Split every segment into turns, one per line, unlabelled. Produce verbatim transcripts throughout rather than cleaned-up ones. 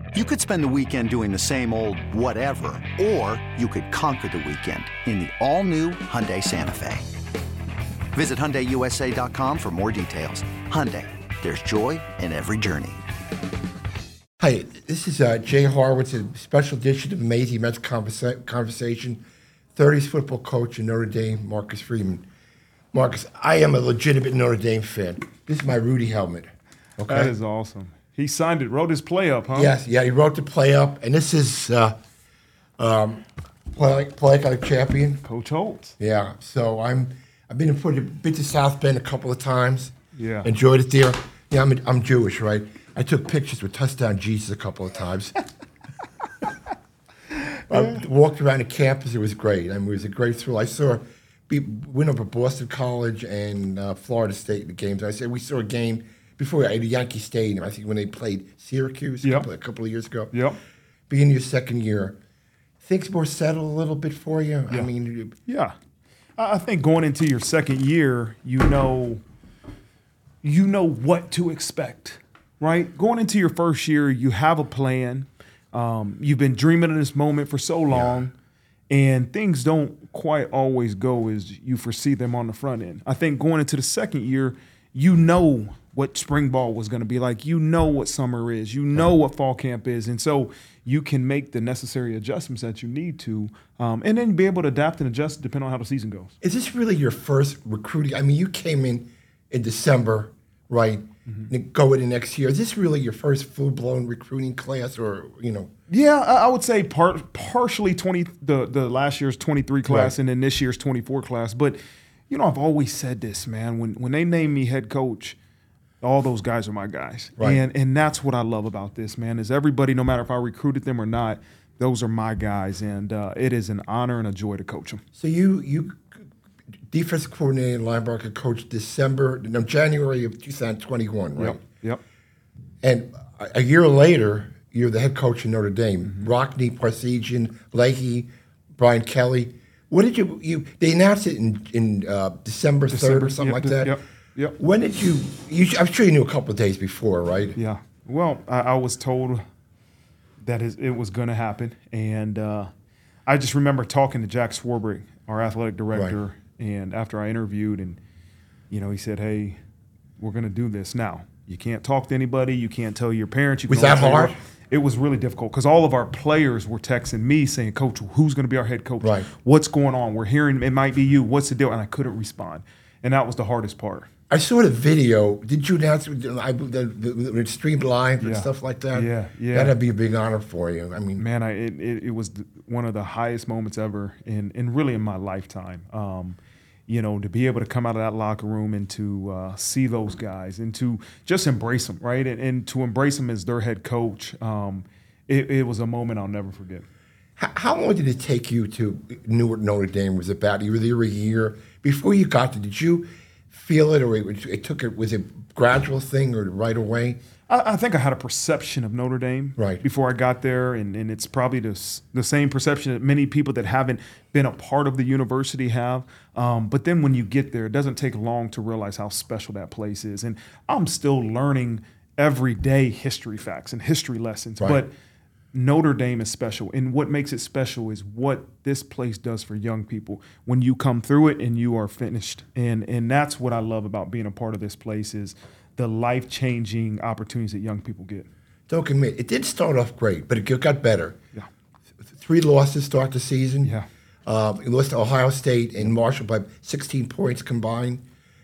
You could spend the weekend doing the same old whatever, or you could conquer the weekend in the all-new Hyundai Santa Fe. Visit Hyundai U S A dot com for more details. Hyundai, there's joy in every journey.
Hi, this is uh, Jay Horwitz, a special edition of Amazing Mets Conversa- Conversation. thirties football coach in Notre Dame, Marcus Freeman. Marcus, I am a legitimate Notre Dame fan. This is my Rudy helmet. Okay,
that is awesome. He signed it, wrote his play up, huh?
Yes, yeah, he wrote the play up, and this is uh, um, play like play like a champion,
Coach Holtz.
Yeah, so I'm I've been to been to South Bend a couple of times.
Yeah,
enjoyed it there. Yeah, I'm I'm Jewish, right? I took pictures with Touchdown Jesus a couple of times. I walked around the campus. It was great. I mean, it was a great thrill. I saw we went over Boston College and uh, Florida State in the games. I said we saw a game before at Yankee Stadium, I think when they played Syracuse
yep.
a, couple, a couple of years ago.
Yep.
Beginning your second year, things more settled a little bit for you?
Yeah.
I mean,
yeah. I think going into your second year, you know, you know what to expect, right? Going into your first year, you have a plan. Um, you've been dreaming of this moment for so long, yeah. and things don't quite always go as you foresee them on the front end. I think going into the second year, you know what spring ball was going to be like. You know what summer is. You know what fall camp is. And so you can make the necessary adjustments that you need to, um, and then be able to adapt and adjust depending on how the season goes.
Is this really your first recruiting? I mean, you came in in December, right? Mm-hmm. Go into next year. Is this really your first full-blown recruiting class, or, you know?
Yeah, I would say part partially twenty the, the last year's twenty-three class, right, and then this year's twenty-four class. But, you know, I've always said this, man. When when they named me head coach, all those guys are my guys.
Right.
And and that's what I love about this, man, is everybody, no matter if I recruited them or not, those are my guys. And uh, it is an honor and a joy to coach them.
So you you defensive coordinator and linebacker coach December, no, January of two thousand twenty-one, right?
Yep, yep.
And a, a year later, you're the head coach in Notre Dame. Mm-hmm. Rockne, Parsegian, Leahy, Brian Kelly. What did you, you they announced it in, in uh, December third or something
yep,
like that?
Yep. Yep.
When did you, you? I'm sure you knew a couple of days before, right?
Yeah. Well, I, I was told that it was going to happen, and uh, I just remember talking to Jack Swarbrick, our athletic director, right, and after I interviewed, and you know, he said, "Hey, we're going to do this now. You can't talk to anybody. You can't tell your parents." You
was that hard?
It was really difficult because all of our players were texting me saying, "Coach, who's going to be our head coach?
Right.
What's going on? We're hearing it might be you. What's the deal?" And I couldn't respond, and that was the hardest part.
I saw the video. Did you announce it? I, the, the, the streamed live and
yeah.
stuff like that?
Yeah, yeah.
That'd be a big honor for you. I mean,
man, I, it, it it was one of the highest moments ever, in, in really in my lifetime. Um, you know, to be able to come out of that locker room and to uh, see those guys and to just embrace them, right, and, and to embrace them as their head coach. Um, it, it was a moment I'll never forget.
How, how long did it take you to Newark Notre Dame? Was it about you were there a year before you got to? Did you feel it, or it, it took it? Was it a gradual thing, or right away?
I, I think I had a perception of Notre Dame
right
before I got there, and, and it's probably the, the same perception that many people that haven't been a part of the university have. Um, but then when you get there, it doesn't take long to realize how special that place is. And I'm still learning every day history facts and history lessons,
right.
but Notre Dame is special, and what makes it special is what this place does for young people when you come through it and you are finished. And and that's what I love about being a part of this place is the life-changing opportunities that young people get.
Don't admit, it did start off great, but it got better.
Yeah.
Three losses start the season.
Yeah.
Um, you lost to Ohio State and Marshall by sixteen points combined.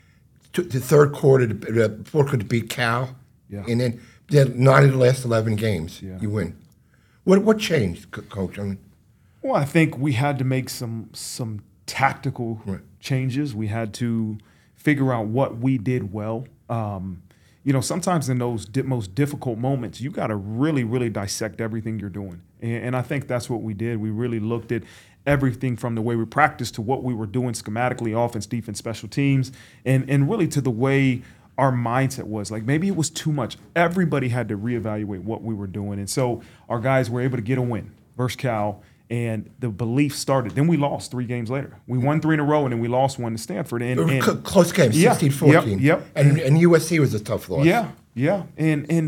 To the third quarter, the fourth quarter to beat Cal.
Yeah.
And then, then nine of the last eleven games,
yeah.
you win. What what changed, Coach? I mean,
well, I think we had to make some some tactical
right.
changes. We had to figure out what we did well. Um, you know, sometimes in those di- most difficult moments, you got to really, really dissect everything you're doing. And, and I think that's what we did. We really looked at everything from the way we practiced to what we were doing schematically, offense, defense, special teams, and and really to the way our mindset was. Like maybe it was too much. Everybody had to reevaluate what we were doing. And so our guys were able to get a win versus Cal, and the belief started. Then we lost three games later. We won three in a row, and then we lost one to Stanford. And, and
close game,
yeah,
sixteen fourteen.
Yep, yep.
And, and U S C was a tough loss.
Yeah, yeah. And and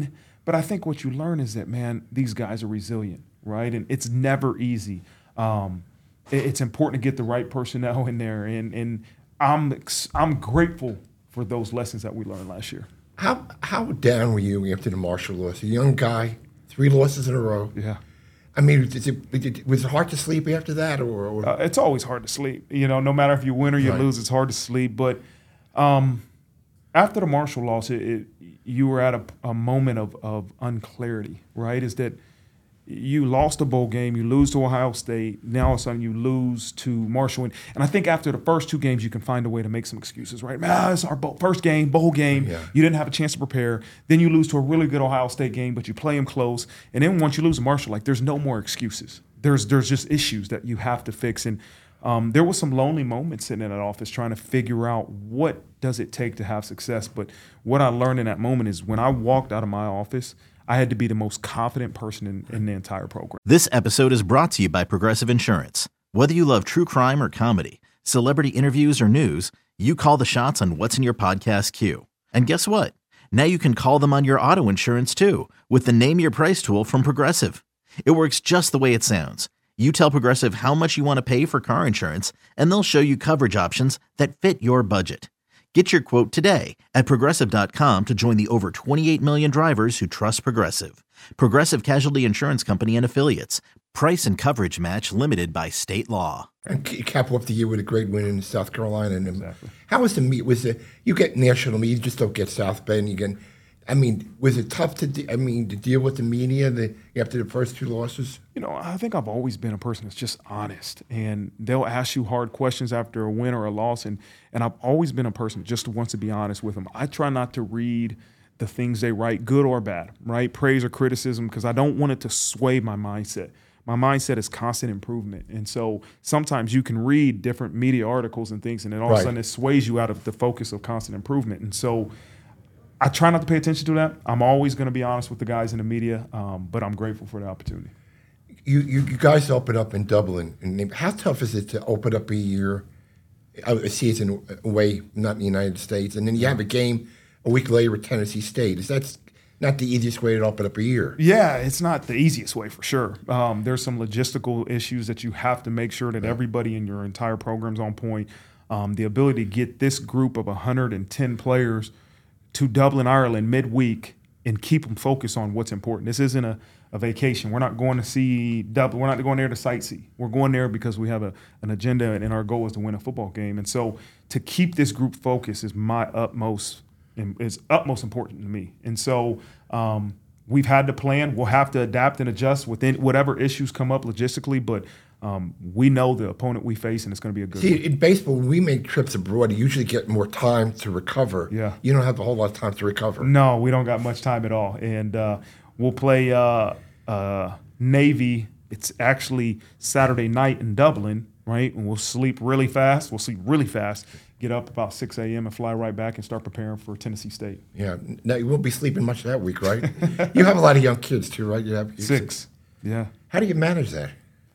But I think what you learn is that, man, these guys are resilient, right? And it's never easy. Um, it, it's important to get the right personnel in there. And, and I'm ex- I'm grateful for those lessons that we learned last year.
How how down were you after the Marshall loss? A young guy, three losses in a row.
Yeah.
I mean, is it, was it hard to sleep after that? or, or?
Uh, it's always hard to sleep. You know, no matter if you win or you
Right.
lose, it's hard to sleep. But um, after the Marshall loss, it, it, you were at a, a moment of, of unclarity, right? Is that you lost a bowl game, you lose to Ohio State, now all of a sudden you lose to Marshall. And, and I think after the first two games, you can find a way to make some excuses, right? Man, ah, it's our bowl, first game, bowl game.
Yeah.
You didn't have a chance to prepare. Then you lose to a really good Ohio State game, but you play them close. And then once you lose to Marshall, like there's no more excuses. There's there's just issues that you have to fix. And um, there was some lonely moments sitting in that office trying to figure out what does it take to have success. But what I learned in that moment is when I walked out of my office, I had to be the most confident person in, in the entire program.
This episode is brought to you by Progressive Insurance. Whether you love true crime or comedy, celebrity interviews or news, you call the shots on what's in your podcast queue. And guess what? Now you can call them on your auto insurance too with the Name Your Price tool from Progressive. It works just the way it sounds. You tell Progressive how much you want to pay for car insurance, and they'll show you coverage options that fit your budget. Get your quote today at Progressive dot com to join the over twenty-eight million drivers who trust Progressive. Progressive Casualty Insurance Company and Affiliates. Price and coverage match limited by state law.
And you cap off the year with a great win in South Carolina. And
Exactly.
How was the meet? Was it you get national media? You just don't get South Bend. You get. I mean, was it tough to? De- I mean, to deal with the media the, after the first two losses?
You know, I think I've always been a person that's just honest, and they'll ask you hard questions after a win or a loss, and and I've always been a person that just wants to be honest with them. I try not to read the things they write, good or bad, right? Praise or criticism, because I don't want it to sway my mindset. My mindset is constant improvement, and so sometimes you can read different media articles and things, and then all of
Right.
a sudden it sways you out of the focus of constant improvement, and so. I try not to pay attention to that. I'm always going to be honest with the guys in the media, um, but I'm grateful for the opportunity.
You, you you guys open up in Dublin. And how tough is it to open up a year, a season away, not in the United States, and then you have a game a week later with Tennessee State? Is that not the easiest way to open up a year?
Yeah, it's not the easiest way for sure. Um, there's some logistical issues that you have to make sure that everybody in your entire program's on point. Um, the ability to get this group of one hundred ten players to Dublin, Ireland midweek and keep them focused on what's important. This isn't a, a vacation. We're not going to see Dublin. We're not going there to sightsee. We're going there because we have a, an agenda and our goal is to win a football game. And so to keep this group focused is my utmost is utmost important to me. And so um, we've had to plan. We'll have to adapt and adjust within whatever issues come up logistically, but Um, we know the opponent we face, and it's going to be a good
See,
one.
in baseball, when we make trips abroad, you usually get more time to recover.
Yeah.
You don't have a whole lot of time to recover.
No, we don't got much time at all. And uh, we'll play uh, uh, Navy. It's actually Saturday night in Dublin, right? And we'll sleep really fast. We'll sleep really fast, get up about six a.m. and fly right back and start preparing for Tennessee State.
Yeah. Now, you won't be sleeping much that week, right? You have a lot of young kids, too, right? You have
Six. Yeah.
How do you manage that?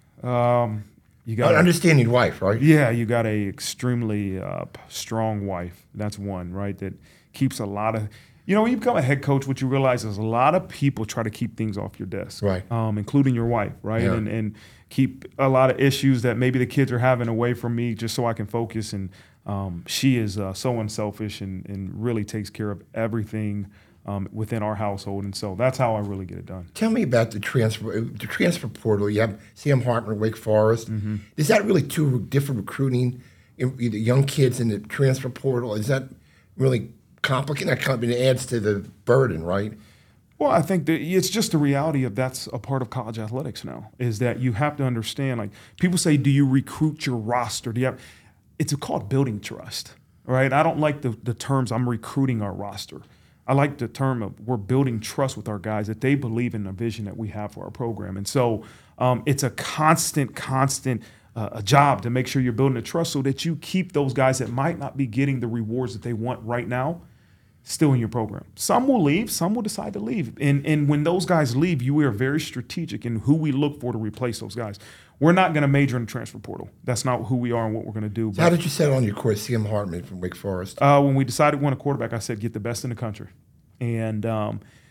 Um, you got
An understanding wife, right?
Yeah, you got a extremely uh, p- strong wife. That's one, right? That keeps a lot of, you know, when you become a head coach, what you realize is a lot of people try to keep things off your desk,
Right.
Um, including your wife, right?
Yeah.
And and keep a lot of issues that maybe the kids are having away from me, just so I can focus. And um, she is uh, so unselfish and and really takes care of everything um, within our household, and so that's how I really get it done.
Tell me about the transfer the transfer portal. You have Sam Hartman, Wake Forest.
Mm-hmm.
Is that really two different recruiting, the young kids in the transfer portal? Is that really complicated? That kind of adds to the burden, right?
Well, I think that it's just the reality of that's a part of college athletics now, is that you have to understand, like people say, do you recruit your roster? Do you have, it's called building trust, right? I don't like the, the terms I'm recruiting our roster. I like the term of we're building trust with our guys, that they believe in the vision that we have for our program. And so um, it's a constant, constant uh, a job to make sure you're building the trust so that you keep those guys that might not be getting the rewards that they want right now still in your program. Some will leave, some will decide to leave. And and when those guys leave, you are very strategic in who we look for to replace those guys. We're not going to major in the transfer portal. That's not who we are and what we're going to do.
So how did you settle on your course, Sam Hartman from Wake Forest?
Uh, when we decided to win a quarterback, I said, get the best in the country. And um,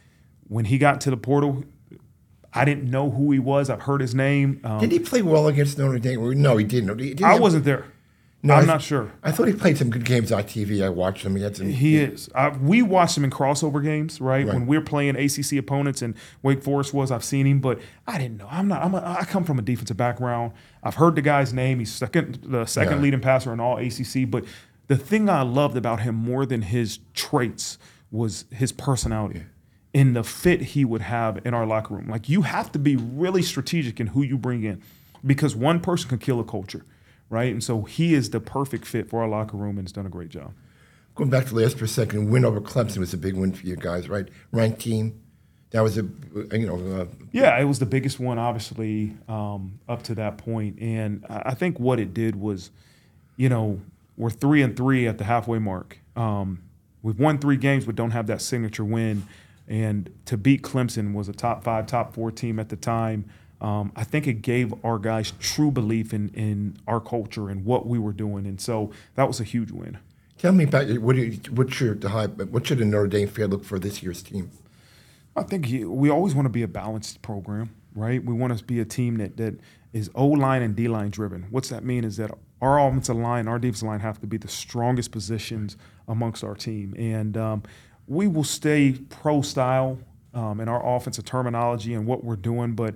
when he got to the portal, I didn't know who he was. I've heard his name. Um,
Did he play well against Notre Dame? No, he didn't. He didn't
I
have,
wasn't there.
No,
I'm
I,
not sure.
I thought he played some good games on T V. I watched him. He had some.
He is. I, we watched him in crossover games, right?
Right.
When we're playing A C C opponents, and Wake Forest was. I've seen him, but I didn't know. I'm not. I'm. A, I come from a defensive background. I've heard the guy's name. He's second, the second
Yeah.
leading passer in all A C C. But the thing I loved about him more than his traits was his personality. Yeah. In the fit he would have in our locker room. Like, you have to be really strategic in who you bring in, because one person can kill a culture, right? And so he is the perfect fit for our locker room and has done a great job.
Going back to last for a second, win over Clemson was a big win for you guys, right? Ranked team. That was a, you know. Uh,
yeah, it was the biggest one, obviously, um, up to that point. And I think what it did was, you know, we're three and three at the halfway mark. Um, we've won three games but don't have that signature win. And to beat Clemson was a top five, top four team at the time. Um, I think it gave our guys true belief in, in our culture and what we were doing. And so that was a huge win.
Tell me about what, do you, what, should the high, what should a Notre Dame fan look for this year's team?
I think he, we always want to be a balanced program, right? We want to be a team that, that is O-line and D-line driven. What's that mean is that our offensive line, our defensive line have to be the strongest positions amongst our team. And um, we will stay pro-style um, in our offensive terminology and what we're doing, but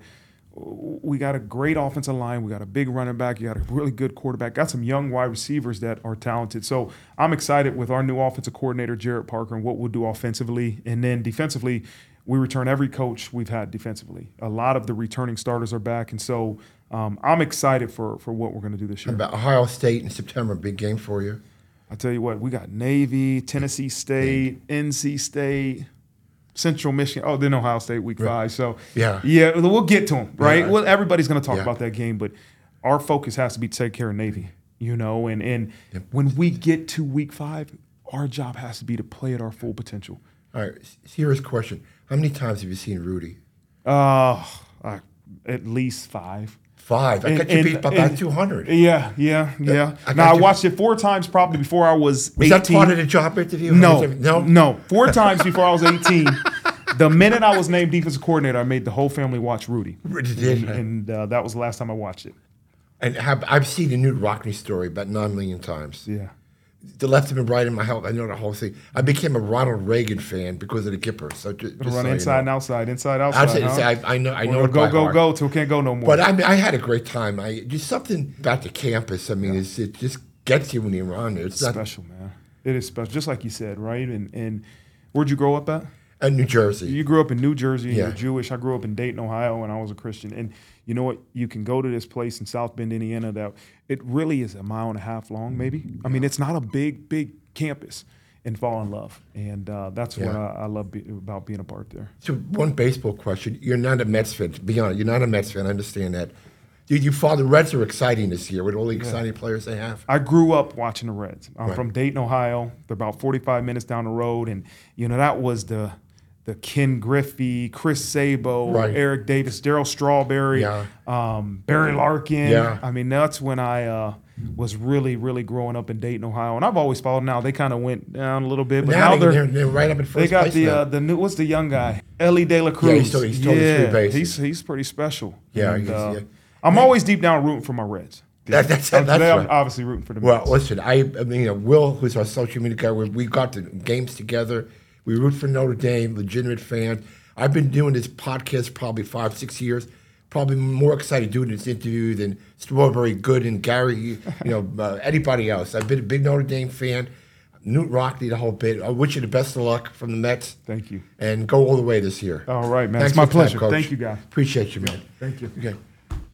we got a great offensive line. We got a big running back. You got a really good quarterback. Got some young wide receivers that are talented. So I'm excited with our new offensive coordinator, Jarrett Parker, and what we'll do offensively. And then defensively, we return every coach we've had defensively. A lot of the returning starters are back. And so um, I'm excited for, for what we're going to do this year.
About Ohio State in September, big game for you.
I tell you what, we got Navy, Tennessee State, N C State, Central Michigan. Oh, then Ohio State week
right.
five. So,
yeah,
yeah, we'll get to them, right?
Yeah.
Well, everybody's going to talk
yeah.
about that game, but our focus has to be to take care of Navy, you know? And, and yep. when we get to week five, our job has to be to play at our full potential.
All right, serious question. How many times have you seen Rudy?
Uh, uh at least five.
Five. I
and,
got you
and,
beat by about two hundred.
Yeah, yeah, yeah.
I
now, I
you.
watched it four times probably before I was,
was
eighteen.
Was that part of the job interview?
No,
no,
no. Four times before I was eighteen. The minute I was named defensive coordinator, I made the whole family watch Rudy.
Rudy did.
And, and uh, that was the last time I watched it.
And have, I've seen the Newt Rockne story about nine million times.
Yeah.
The left and right in my house. I know the whole thing. I became a Ronald Reagan fan because of the Gipper. So just, just
run
so
inside
you know.
and outside, inside, outside.
Outside,
huh?
inside. I, I know. I know.
Well,
it
go,
by
go,
heart.
go till can't go no more.
But I mean, I had a great time. I just something about the campus. I mean,
yeah.
it's, it just gets you when you're on there. It's
it's special, not, man. It is special, just like you said, right? And and where'd you grow up at?
Uh, New Jersey.
You grew up in New Jersey, and
yeah.
you're Jewish. I grew up in Dayton, Ohio, and I was a Christian. And you know what? You can go to this place in South Bend, Indiana, that it really is a mile and a half long, maybe. I mean, it's not a big, big campus, and fall in love. And uh, that's
yeah.
what I, I love be, about being a part there.
So one baseball question. You're not a Mets fan. To be honest, you're not a Mets fan. I understand that. Dude, you follow the Reds are exciting this year with all the exciting yeah. players they have.
I grew up watching the Reds. I'm
right.
from Dayton, Ohio. They're about forty-five minutes down the road. And, you know, that was the – the Ken Griffey, Chris Sabo,
right.
Eric Davis, Darryl Strawberry,
yeah.
um, Barry Larkin.
Yeah.
I mean, that's when I uh, was really, really growing up in Dayton, Ohio. And I've always followed. Now they kind of went down a little bit, but
now,
now they're,
they're, they're right up in first
They got
place
the
now.
uh, the new what's the young guy, Ellie De La Cruz.
Yeah, he's still, he's still
yeah,
three bases.
he's he's pretty special.
Yeah,
and,
he's,
uh,
yeah.
I'm always deep down rooting for my Reds.
That, that's
I'm,
that's
today
right.
I'm obviously rooting for the
Well,
Mets.
listen, I, I mean, you know, Will, who's our social media guy, we, we got the games together. We root for Notre Dame, legitimate fan. I've been doing this podcast probably five, six years. Probably more excited doing this interview than Strawberry Good and Gary, you know, uh, anybody else. I've been a big Notre Dame fan. Newt Rockne, the whole bit. I wish you the best of luck from the Mets.
Thank you.
And go all the way this year.
All right, man.
Thanks
it's my
for the time,
pleasure.
Coach.
Thank you, guys.
Appreciate you, man.
Thank you.
Okay.